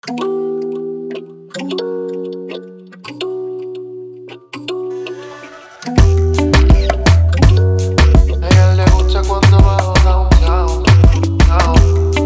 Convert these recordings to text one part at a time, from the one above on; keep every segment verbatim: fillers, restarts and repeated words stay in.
ella le gusta cuando bajo downtown, down,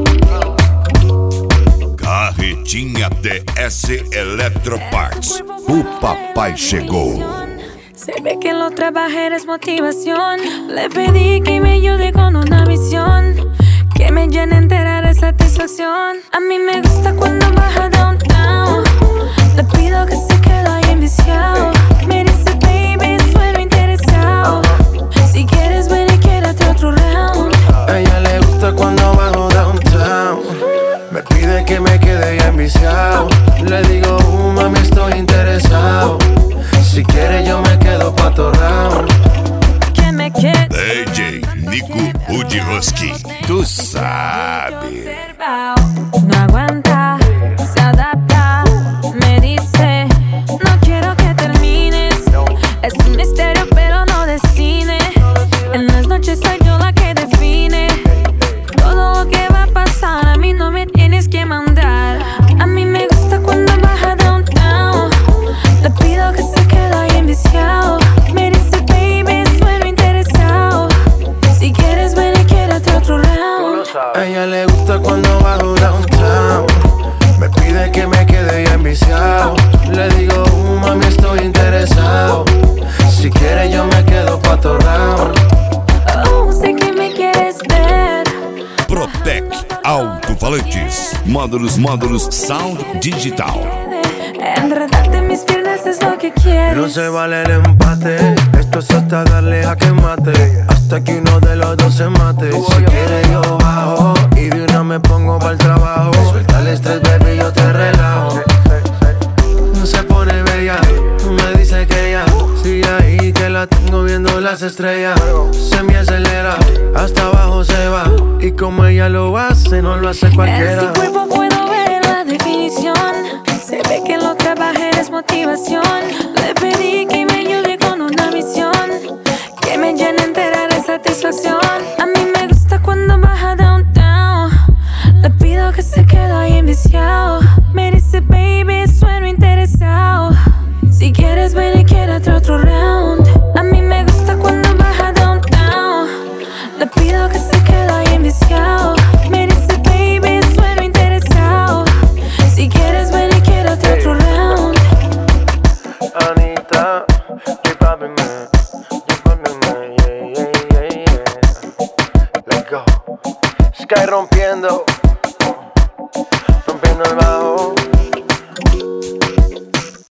down. Carretinha D S Electroparts. O papai chegou. Se ve que lo trabajé es motivación. Le pedí que me ayude con una misión que me llene entera de satisfacción. A mí me gusta cuando baja downtown. Le pido que se quede ahí enviciado. Me dice baby, sueno interesado. Si quieres ven y quédate otro round. A ella le gusta cuando bajo downtown. Me pide que me quede ya enviciado. Le digo, uh, mami, estoy interesado. Si quiere yo me quedo pa' todo round. Que me quede D J Nico Budioski. Tu sabe. no aguanta, se adapta. Me dice, no quiero que termines. Es un misterio pero no de cine. En las noches soy yo la que define todo lo que va a pasar. A mí no me tienes que mandar. A mí me gusta cuando baja downtown. Le pido que se quede ahí enviciado. Me dice baby, sueno interesado. Si quieres ven y quédate otro round. A ella le gusta cuando bajo downtown. Me pide que me quede ya enviciado. Le digo, uh, mami, estoy interesado. Si quiere yo me quedo pa' todo round. Oh, sé que me quieres ver. Protec Alto-Falantes. Módulos, módulos Sound Digital. Enredarte en mis piernas es lo que quieres. No se vale el empate. Esto es hasta darle a que mate. Hasta que uno de los dos se mate. Si quiere yo bajo y de una me pongo pa'l trabajo. Suelta el estrés, baby, yo te relajo. No se pone bella, me dice que ya sigue ahí, que la tengo viendo las estrellas. Se me acelera, hasta abajo se va. Y como ella lo hace, no lo hace cualquiera. En su cuerpo puedo